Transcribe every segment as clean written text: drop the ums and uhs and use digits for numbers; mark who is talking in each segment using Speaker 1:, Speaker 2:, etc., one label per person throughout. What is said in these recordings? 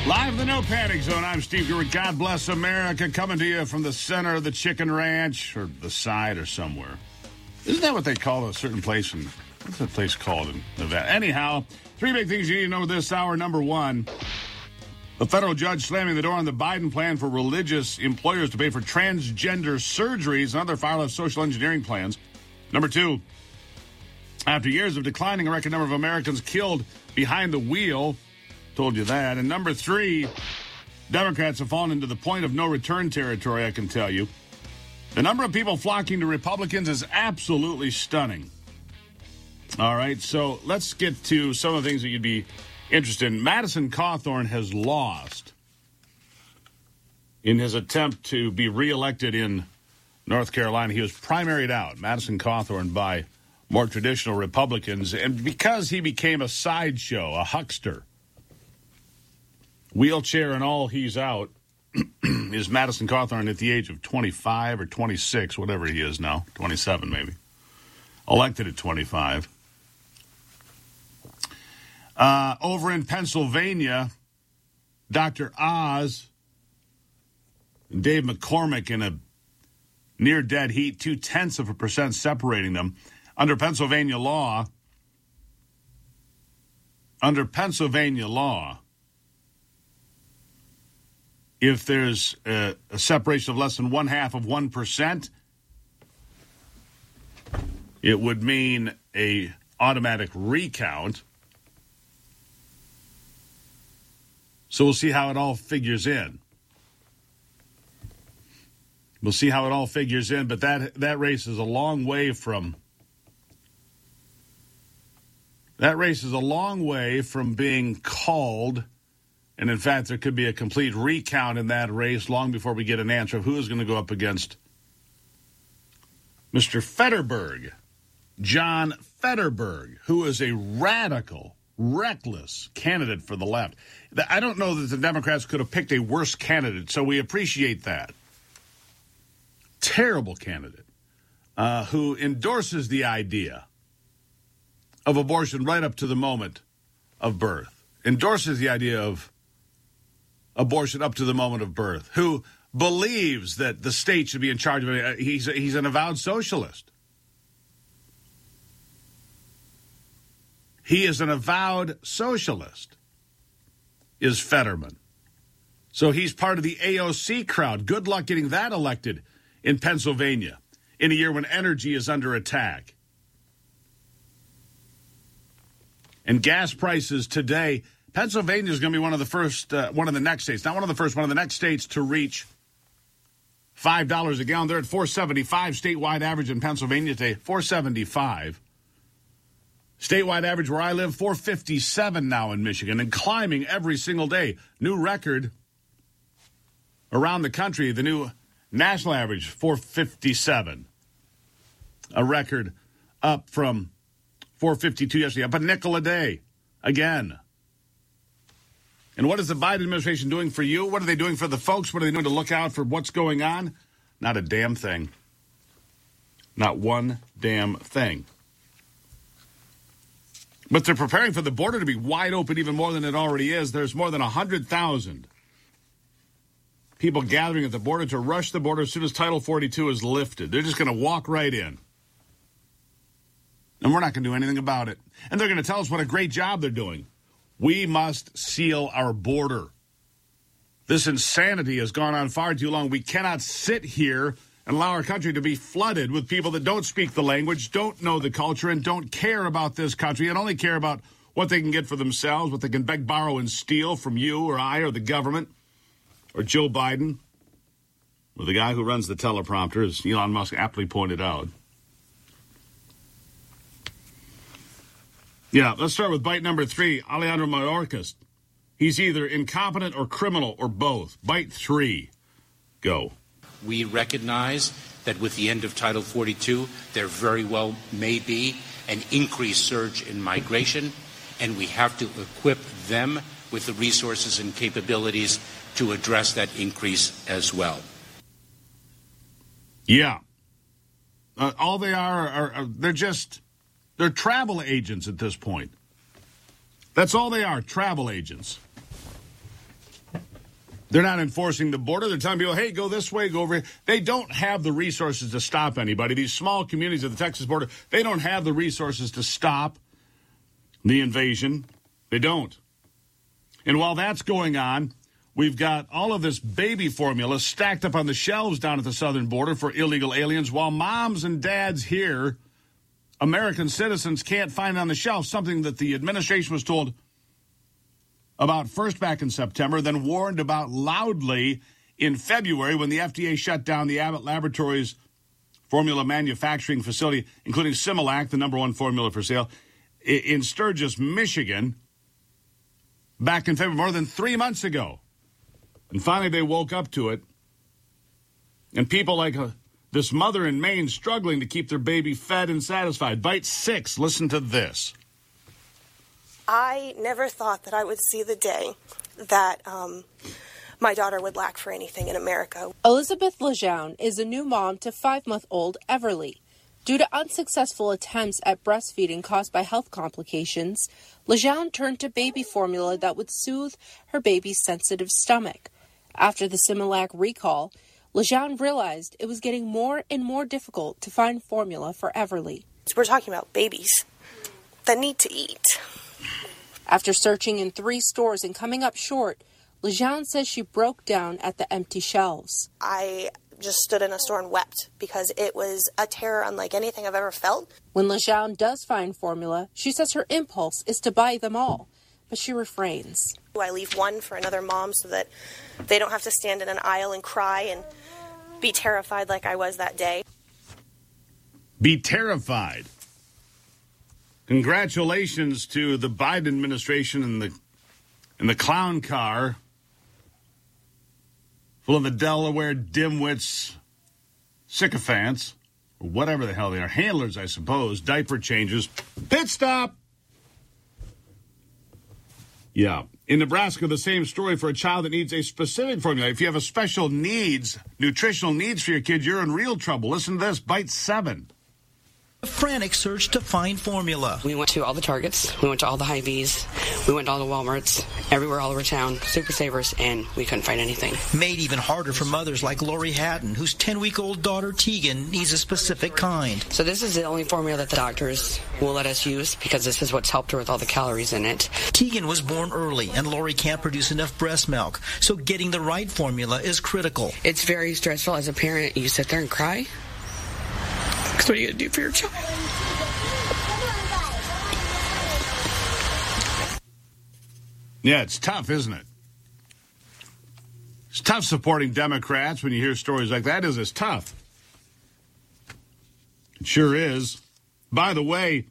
Speaker 1: Live in the No Panic Zone, I'm Steve Gurwood. God bless America, coming to you from the center of the Chicken Ranch, or the side, or somewhere. Isn't that what they call a certain place? What's that place called in Nevada? Anyhow, three big things you need to know this hour. Number one, a federal judge slamming the door on the Biden plan for religious employers to pay for transgender surgeries and other far-left social engineering plans. Number two, after years of declining, a record number of Americans killed behind the wheel. Told you that. And number three, Democrats have fallen into the point of no return territory, I can tell you. The number of people flocking to Republicans is absolutely stunning. All right, so let's get to some of the things that you'd be interested in. Madison Cawthorn has lost in his attempt to be reelected in North Carolina. He was primaried out, Madison Cawthorn, by more traditional Republicans. And because he became a sideshow, a huckster, wheelchair and all, he's out, is Madison Cawthorn at the age of 25 or 26, whatever he is now, 27 maybe, elected at 25. Over in Pennsylvania, Dr. Oz and Dave McCormick in a near-dead heat, 0.2% separating them. Under Pennsylvania law, if there's a separation of less than 0.5%, it would mean a automatic recount. So we'll see how it all figures in. But that race is a long way from being called. And in fact, there could be a complete recount in that race long before we get an answer of who is going to go up against Mr. Fetterberg, John Fetterberg, who is a radical, reckless candidate for the left. I don't know that the Democrats could have picked a worse candidate, so we appreciate that. Terrible candidate who endorses the idea of abortion right up to the moment of birth, endorses the idea of abortion up to the moment of birth, who believes that the state should be in charge of it. He's an avowed socialist. He is an avowed socialist, is Fetterman. So he's part of the AOC crowd. Good luck getting that elected in Pennsylvania in a year when energy is under attack. And gas prices today, Pennsylvania is going to be one of the first, one of the next states, not one of the first, one of the next states to reach $5 a gallon. They're at $4.75 statewide average in Pennsylvania today, $4.75. Statewide average where I live, $4.57 now in Michigan, and climbing every single day. New record around the country, the new national average, $4.57. A record up from $4.52 yesterday, up a nickel a day again. And what is the Biden administration doing for you? What are they doing for the folks? What are they doing to look out for what's going on? Not a damn thing. Not one damn thing. But they're preparing for the border to be wide open even more than it already is. There's more than 100,000 people gathering at the border to rush the border as soon as Title 42 is lifted. They're just going to walk right in. And we're not going to do anything about it. And they're going to tell us what a great job they're doing. We must seal our border. This insanity has gone on far too long. We cannot sit here and allow our country to be flooded with people that don't speak the language, don't know the culture, and don't care about this country, and only care about what they can get for themselves, what they can beg, borrow, and steal from you or I or the government or Joe Biden or the guy who runs the teleprompter, as Elon Musk aptly pointed out. Yeah, let's start with bite number 3, Alejandro Mayorkas. He's either incompetent or criminal or both. Bite 3. Go.
Speaker 2: We recognize that with the end of Title 42, there very well may be an increased surge in migration, and we have to equip them with the resources and capabilities to address that increase as well.
Speaker 1: Yeah. All they are they're travel agents at this point. That's all they are, travel agents. They're not enforcing the border. They're telling people, hey, go this way, go over here. They don't have the resources to stop anybody. These small communities of the Texas border, they don't have the resources to stop the invasion. They don't. And while that's going on, we've got all of this baby formula stacked up on the shelves down at the southern border for illegal aliens, while moms and dads here, American citizens, can't find on the shelf, something that the administration was told about first back in September, then warned about loudly in February when the FDA shut down the Abbott Laboratories formula manufacturing facility, including Similac, the number one formula for sale, in Sturgis, Michigan, back in February, more than 3 months ago. And finally they woke up to it. And people like this mother in Maine struggling to keep their baby fed and satisfied. Bite 6, listen to this.
Speaker 3: I never thought that I would see the day that my daughter would lack for anything in America.
Speaker 4: Elizabeth Lejeune is a new mom to 5-month-old Everly. Due to unsuccessful attempts at breastfeeding caused by health complications, Lejeune turned to baby formula that would soothe her baby's sensitive stomach. After the Similac recall, Lejeune realized it was getting more and more difficult to find formula for Everly.
Speaker 3: We're talking about babies that need to eat.
Speaker 4: After searching in 3 stores and coming up short, Lejeune says she broke down at the empty shelves.
Speaker 3: I just stood in a store and wept because it was a terror unlike anything I've ever felt.
Speaker 4: When Lejeune does find formula, she says her impulse is to buy them all, but she refrains.
Speaker 3: I leave one for another mom so that they don't have to stand in an aisle and cry and be terrified like I was that day.
Speaker 1: Be terrified. Congratulations to the Biden administration and the clown car full of the Delaware dimwits, sycophants, or whatever the hell they are, handlers, I suppose, diaper changes. Pit stop! Yeah. In Nebraska, the same story for a child that needs a specific formula. If you have a special needs, nutritional needs for your kid, you're in real trouble. Listen to this, Bite 7.
Speaker 5: A frantic search to find formula.
Speaker 6: We went to all the Targets, we went to all the Hy-Vees, we went to all the Walmarts, everywhere all over town, Super Savers, and we couldn't find anything.
Speaker 5: Made even harder for mothers like Lori Hatton, whose 10-week-old daughter Tegan needs a specific kind.
Speaker 6: So this is the only formula that the doctors will let us use because this is what's helped her with all the calories in it.
Speaker 5: Tegan was born early, and Lori can't produce enough breast milk, so getting the right formula is critical.
Speaker 6: It's very stressful as a parent. You sit there and cry. Because what are you going to do for your child?
Speaker 1: Yeah, it's tough, isn't it? It's tough supporting Democrats when you hear stories like that. It's tough. It sure is. By the way,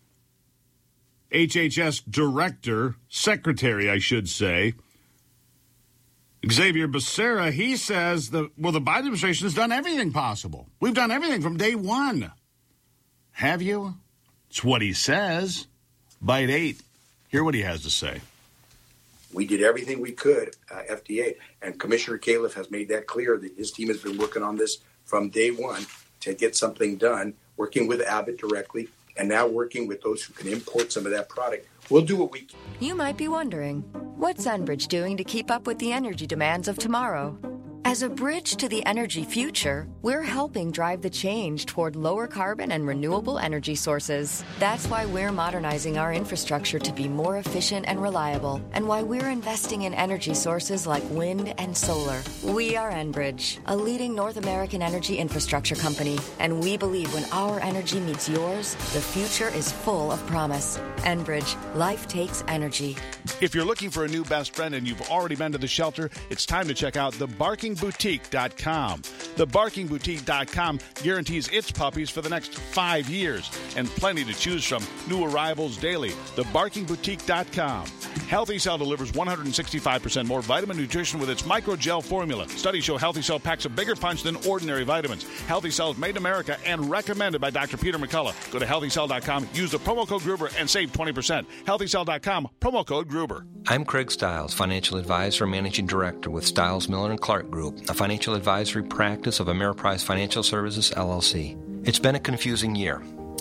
Speaker 1: HHS Director, Secretary, I should say, Xavier Becerra, he says the Biden administration has done everything possible. We've done everything from day one. Have you? It's what he says. Bite 8. Hear what he has to say.
Speaker 7: We did everything we could, FDA, and Commissioner Califf has made that clear that his team has been working on this from day one to get something done, working with Abbott directly, and now working with those who can import some of that product. We'll do what we can.
Speaker 8: You might be wondering, what's Enbridge doing to keep up with the energy demands of tomorrow? As a bridge to the energy future, we're helping drive the change toward lower carbon and renewable energy sources. That's why we're modernizing our infrastructure to be more efficient and reliable, and why we're investing in energy sources like wind and solar. We are Enbridge, a leading North American energy infrastructure company, and we believe when our energy meets yours, the future is full of promise. Enbridge, life takes energy.
Speaker 9: If you're looking for a new best friend and you've already been to the shelter, it's time to check out thebarkingboutique.com. Thebarkingboutique.com guarantees its puppies for the next 5 years, and plenty to choose from. New arrivals daily. Thebarkingboutique.com. Healthy Cell delivers 165% more vitamin nutrition with its microgel formula. Studies show Healthy Cell packs a bigger punch than ordinary vitamins. Healthy Cell is made in America and recommended by Dr. Peter McCullough. Go to HealthyCell.com, use the promo code Gruber, and save 20%. HealthyCell.com, promo code Gruber.
Speaker 10: I'm Craig Stiles, Financial Advisor and Managing Director with Stiles, Miller & Clark Group, a financial advisory practice of Ameriprise Financial Services, LLC. It's been a confusing year.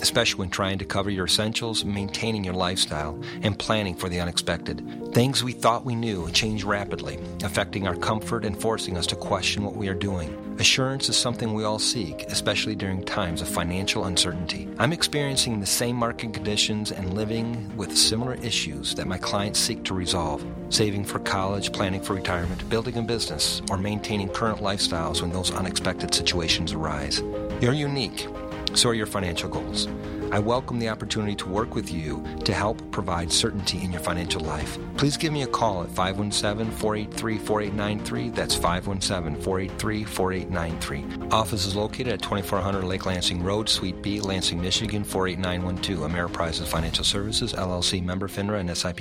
Speaker 10: especially when trying to cover your essentials, maintaining your lifestyle, and planning for the unexpected. Things we thought we knew change rapidly, affecting our comfort and forcing us to question what we are doing. Assurance is something we all seek, especially during times of financial uncertainty. I'm experiencing the same market conditions and living with similar issues that my clients seek to resolve. Saving for college, planning for retirement, building a business, or maintaining current lifestyles when those unexpected situations arise. You're unique. So are your financial goals. I welcome the opportunity to work with you to help provide certainty in your financial life. Please give me a call at 517-483-4893. That's 517-483-4893. Office is located at 2400 Lake Lansing Road, Suite B, Lansing, Michigan, 48912. Ameriprise Financial Services, LLC, member FINRA and SIPC.